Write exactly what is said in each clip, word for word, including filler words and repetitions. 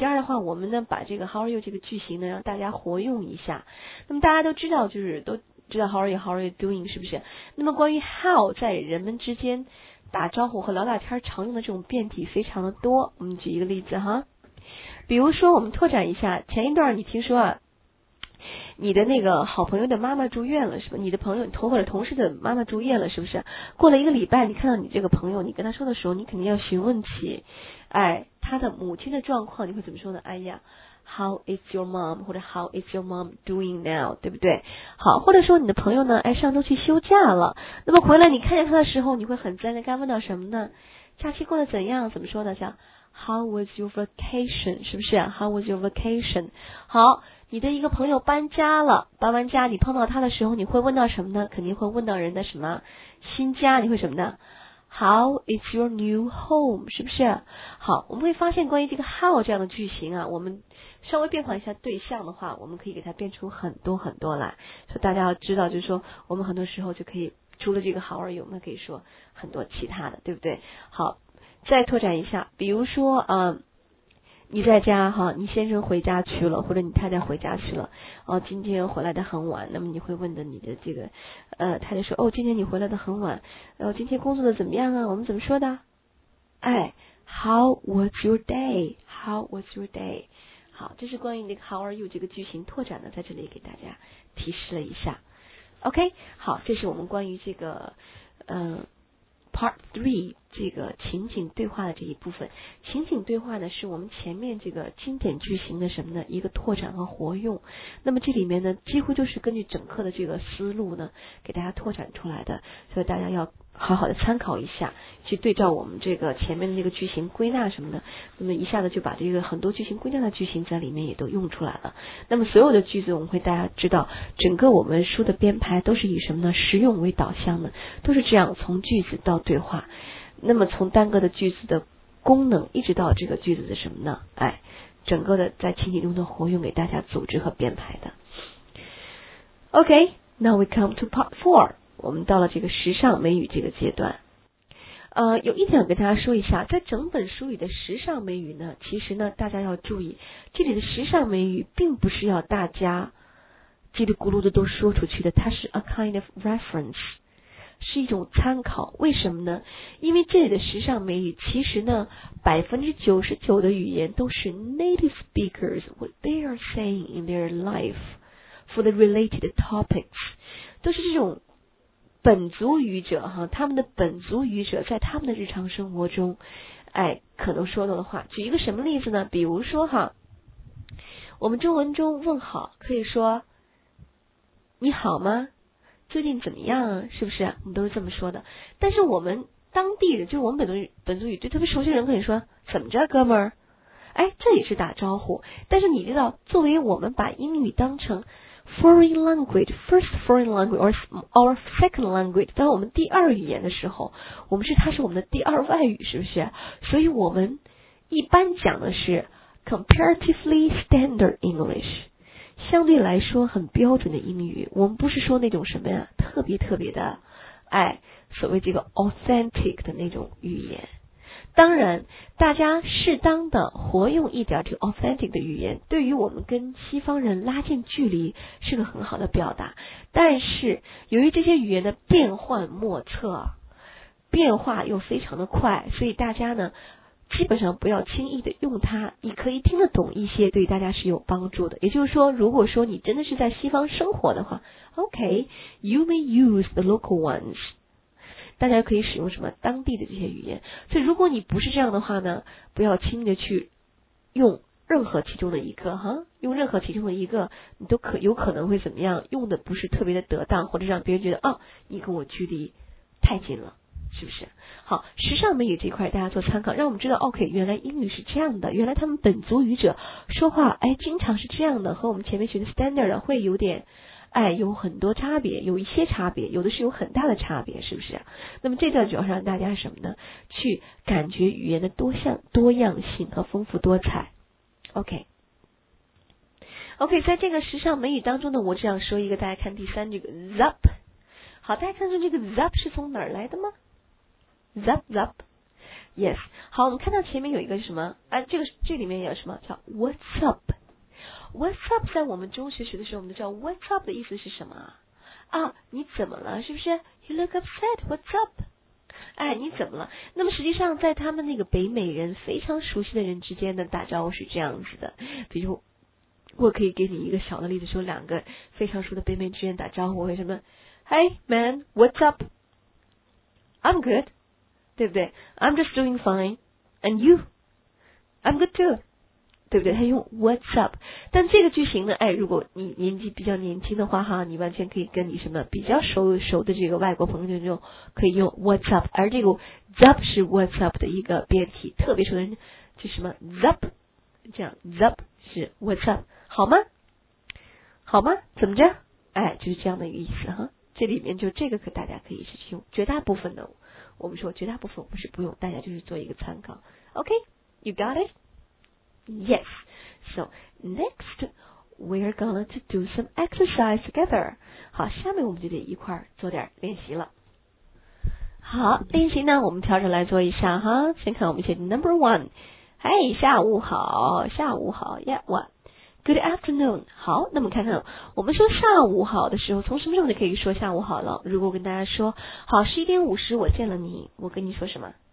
其二的话，我们呢把这个 How are you 这个句型呢让大家活用一下。那么大家都知道，就是都知道 How are you How are you doing 是不是？那么关于 How 在人们之间打招呼和聊聊天常用的这种变体非常的多。我们举一个例子哈，比如说我们拓展一下，前一段你听说啊，你的那个好朋友的妈妈住院了是吧？你的朋友同或者同事的妈妈住院了是不是？过了一个礼拜，你看到你这个朋友，你跟他说的时候，你肯定要询问起，哎，他的母亲的状况，你会怎么说呢？哎呀 ，How is your mom？ 或者 How is your mom doing now？ 对不对？好，或者说你的朋友呢，哎，上周去休假了，那么回来你看见他的时候，你会很自然的该问到什么呢？假期过得怎样？怎么说呢？像 How was your vacation？ 是不是 ？How was your vacation？ 好。你的一个朋友搬家了，搬完家你碰到他的时候，你会问到什么呢？肯定会问到人的什么新家，你会什么呢？ How is your new home？ 是不是？好，我们会发现关于这个 how 这样的句型啊，我们稍微变换一下对象的话，我们可以给它变出很多很多来。所以大家要知道，就是说我们很多时候就可以除了这个 how are you， 我们可以说很多其他的，对不对？好，再拓展一下，比如说啊。嗯你在家哈，你先生回家去了，或者你太太回家去了，哦，今天回来的很晚，那么你会问的你的这个呃太太说，哦，今天你回来的很晚，呃，今天工作的怎么样啊？我们怎么说的？哎 ，How was your day? How was your day? 好，这是关于那个 How are you 这个句型拓展的，在这里给大家提示了一下。OK， 好，这是我们关于这个嗯。呃Part three 这个情景对话的这一部分，情景对话呢是我们前面这个经典句型的什么呢？一个拓展和活用。那么这里面呢，几乎就是根据整课的这个思路呢，给大家拓展出来的，所以大家要好好的参考一下，去对照我们这个前面的那个句型归纳什么的，那么一下子就把这个很多句型归纳的句型在里面也都用出来了。那么所有的句子我们会大家知道，整个我们书的编排都是以什么呢？实用为导向的，都是这样从句子到对话，那么从单个的句子的功能一直到这个句子的什么呢？哎，整个的在情景中的活用给大家组织和编排的。OK, now we come to part four. 我们到了这个时尚美语这个阶段。呃，有一点跟大家说一下，在整本书里的时尚美语呢，其实呢大家要注意，这里的时尚美语并不是要大家叽里咕噜的都说出去的，它是 a kind of reference， 是一种参考。为什么呢？因为这里的时尚美语其实呢百分之九十九的语言都是 native speakers what they are saying in their life for the related topics， 都是这种本族语者哈，他们的本族语者在他们的日常生活中，哎，可能说到的话。举一个什么例子呢？比如说哈，我们中文中问好可以说你好吗？最近怎么样啊？是不是？我们都是这么说的。但是我们当地人，就是我们本族语本族语对特别熟悉的人可以说怎么着哥们儿？哎，这也是打招呼。但是你知道，作为我们把英语当成foreign language, first foreign language or our second language， 当我们第二语言的时候，我们是它是我们的第二外语，是不是？所以我们一般讲的是 comparatively standard English， 相对来说很标准的英语。我们不是说那种什么呀，特别特别的，哎，所谓这个 authentic 的那种语言。当然，大家适当的活用一点这个 authentic 的语言，对于我们跟西方人拉近距离是个很好的表达。但是，由于这些语言的变幻莫测，变化又非常的快，所以大家呢，基本上不要轻易的用它。你可以听得懂一些，对大家是有帮助的。也就是说，如果说你真的是在西方生活的话 ，OK, you may use the local ones。大家可以使用什么当地的这些语言，所以如果你不是这样的话呢，不要轻易的去用任何其中的一个哈，用任何其中的一个，你都可有可能会怎么样，用的不是特别的得当，或者让别人觉得啊，你跟我距离太近了，是不是？好，时尚美语这一块大家做参考，让我们知道 OK， 原来英语是这样的，原来他们本族语者说话哎经常是这样的，和我们前面学的 standard 会有点哎，有很多差别，有一些差别，有的是有很大的差别，是不是？那么这段主要是让大家什么呢？去感觉语言的多项、多样性和丰富多彩。OK，OK，、okay. okay, 在这个时尚美语当中呢，我这样说一个，大家看第三这个 zup。好，大家看出这个 zup 是从哪儿来的吗？ zup zup Yes， 好，我们看到前面有一个什么？啊，这个这里面有什么叫 What's up？What's up 在我们中学学的时候，我们都知道 What's up 的意思是什么啊？啊，你怎么了？是不是 ？You look upset. What's up？ 哎，你怎么了？那么实际上，在他们那个北美人非常熟悉的人之间的打招呼是这样子的，比如我可以给你一个小的例子，说两个非常熟的北美之间打招呼会什么 ？Hey man, what's up? I'm good， 对不对 ？I'm just doing fine. And you? I'm good too， 对不对？他用 What's up， 但这个句型呢，哎，如果你年纪比较年轻的话哈，你完全可以跟你什么比较熟熟的这个外国朋友就可以用 What's up， 而这个 Zup 是 What's up 的一个变体，特别熟的人就什么 Zup， 这样 Zup 是 What's up， 好吗？好吗？怎么着？哎，就是这样的一个意思哈。这里面就这个可大家可以是用，绝大部分的我们说绝大部分我们是不用，大家就是做一个参考。OK， you got it? Yes. So next we're going to do some exercise together. 好，下面我们就得一块儿做点练习了。好，练习呢我们调整来做一下哈。先看我们写 number one。嘿，下午好，下午好 ，Yeah what？Good afternoon。好，那么看看我们说下午好的时候，从什么时候就可以说下午好了？如果我跟大家说，好，十一点五十我见了你，我跟你说什么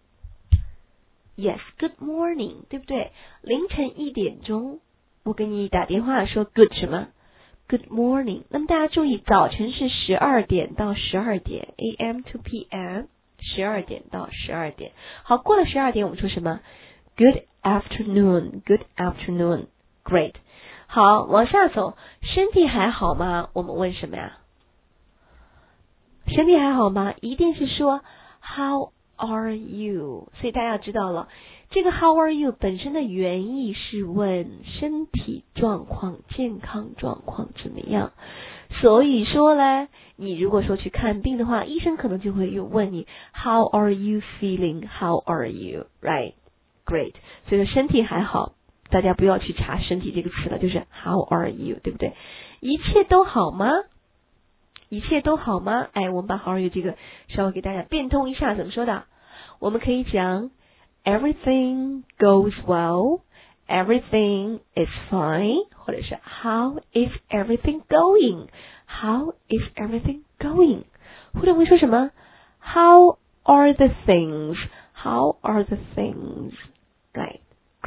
？Yes, good morning， 对不对？凌晨一点钟，我给你打电话说 good 什么 ？Good morning。那么大家注意，早晨是十二点到十二点 ，A M to P M， 十二点到十二点。好，过了十二点，我们说什么 ？Good afternoon, good afternoon, great。好，往下走，身体还好吗？我们问什么呀？身体还好吗？一定是说 How are you？ 所以大家知道了，这个 How are you 本身的原意是问身体状况、健康状况怎么样。所以说呢，你如果说去看病的话，医生可能就会用问你 How are you feeling？ How are you？ Right？ Great。所以说身体还好。大家不要去查身体这个词了，就是 How are you， 对不对？一切都好吗？一切都好吗？哎，我们把 How are you 这个稍微给大家变通一下，怎么说的？我们可以讲 Everything goes well， Everything is fine， 或者是 How is everything going？ How is everything going？ 或者会说什么 How are the things？ How are the things？ Right，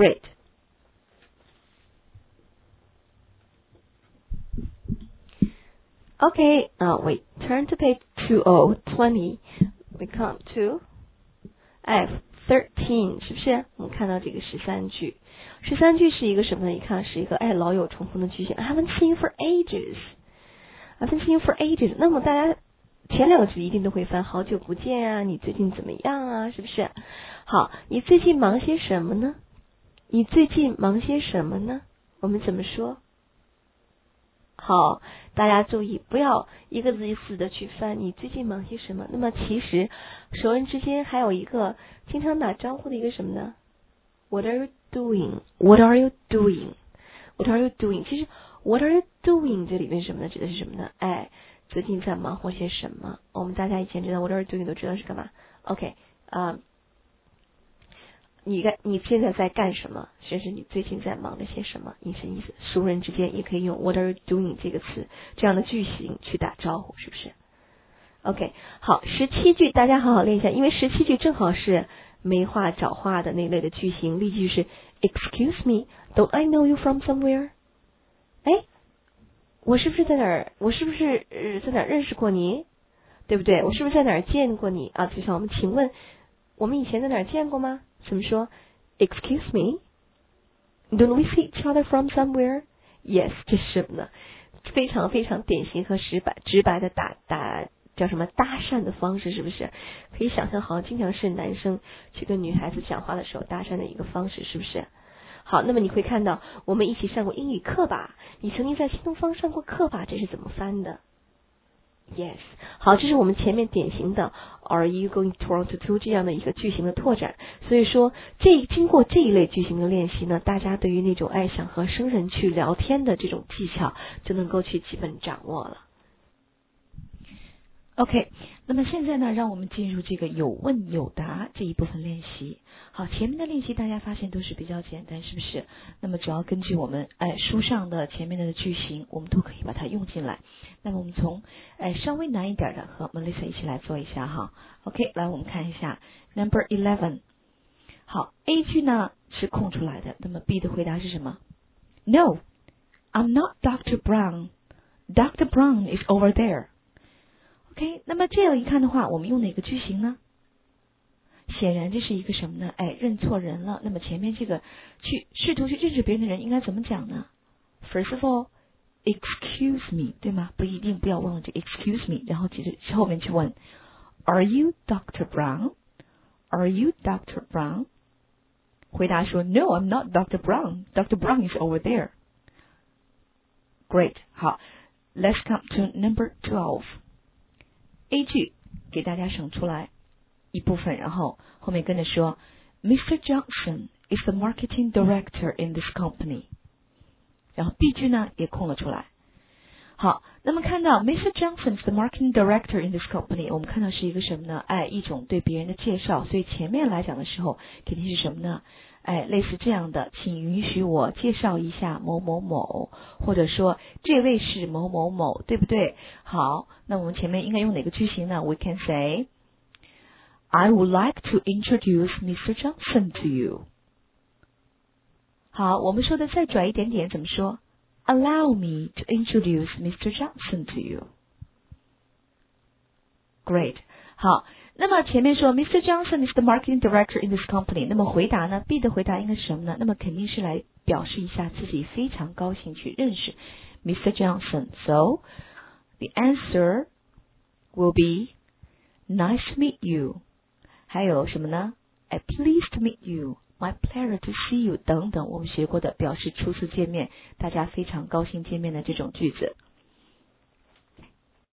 great。Okay, now we turn to page two oh twenty. We come to F thirteen, 是不是？我们看到这个十三句，十三句是一个什么呢？一看是一个哎老有重复的句型。I haven't seen you for ages. I haven't seen you for ages. 那么大家前两个句一定都会翻，好久不见啊，你最近怎么样啊？是不是？好，你最近忙些什么呢？你最近忙些什么呢？我们怎么说？好，大家注意，不要一个字一字的去翻。你最近忙些什么？那么其实熟人之间还有一个经常打招呼的一个什么呢 ？What are you doing? What are you doing? What are you doing? 其实 What are you doing 这里面什么呢？指的是什么呢？哎，最近在忙活些什么？我们大家以前知道 What are you doing 都知道是干嘛 ？OK 啊、uh,。你干你现在在干什么？甚至你最近在忙着些什么？你是意思，熟人之间也可以用 What are you doing 这个词这样的句型去打招呼，是不是 ？OK， 好，十七句大家好好练一下，因为十七句正好是没话找话的那类的句型。例句是 Excuse me, don't I know you from somewhere？ 哎，我是不是在哪儿？我是不是、呃、在哪儿认识过你？对不对？我是不是在哪儿见过你啊？就像我们，请问我们以前在哪儿见过吗？怎么说 ？Excuse me, don't we see each other from somewhere? Yes， 这是什么呢？非常非常典型和直白直白的打打叫什么搭讪的方式，是不是？可以想象，好像经常是男生去跟女孩子讲话的时候搭讪的一个方式，是不是？好，那么你会看到，我们一起上过英语课吧？你曾经在新东方上过课吧？这是怎么翻的？ Yes， 好，这是我们前面典型的 Are you going to Toronto to 这样的一个句型的拓展。所以说，这经过这一类句型的练习呢，大家对于那种爱想和生人去聊天的这种技巧，就能够去基本掌握了。OK， 那么现在呢，让我们进入这个有问有答这一部分练习。好，前面的练习大家发现都是比较简单，是不是？那么只要根据我们哎书上的前面的句型，我们都可以把它用进来。那么我们从哎稍微难一点的和 Melissa 一起来做一下哈。OK， 来我们看一下 Number eleven。好 ，A 句呢是空出来的，那么 B 的回答是什么 ？No, I'm not Doctor Brown. Doctor Brown is over there.OK， 那么这样一看的话，我们用哪个句型呢？显然这是一个什么呢？哎，认错人了。那么前面这个去试图去认识别人的人应该怎么讲呢 ？First of all, excuse me， 对吗？不一定不要忘了这 excuse me， 然后接着后面去问 Are you Doctor Brown? Are you Doctor Brown? 回答说 No, I'm not Doctor Brown. Doctor Brown is over there. Great， 好 ，Let's come to number twelve。A 句给大家省出来一部分，然后后面跟着说 Mister Johnson is the marketing director in this company， 然后 B 句呢也空了出来。好，那么看到 Mister Johnson is the marketing director in this company， 我们看到是一个什么呢？哎，一种对别人的介绍，所以前面来讲的时候肯定是什么呢？哎，类似这样的，请允许我介绍一下某某某，或者说这位是某某某，对不对？好，那我们前面应该用哪个句型呢 ？We can say, I would like to introduce Mister Johnson to you. 好，我们说的再拽一点点，怎么说 ？Allow me to introduce Mister Johnson to you. Great. 好。那么前面说 Mister Johnson is the marketing director in this company， 那么回答呢 B 的回答应该是什么呢？那么肯定是来表示一下自己非常高兴去认识 Mister Johnson。 So the answer will be nice to meet you， 还有什么呢？ I pleased to meet you， my pleasure to see you 等等我们学过的表示初次见面大家非常高兴见面的这种句子。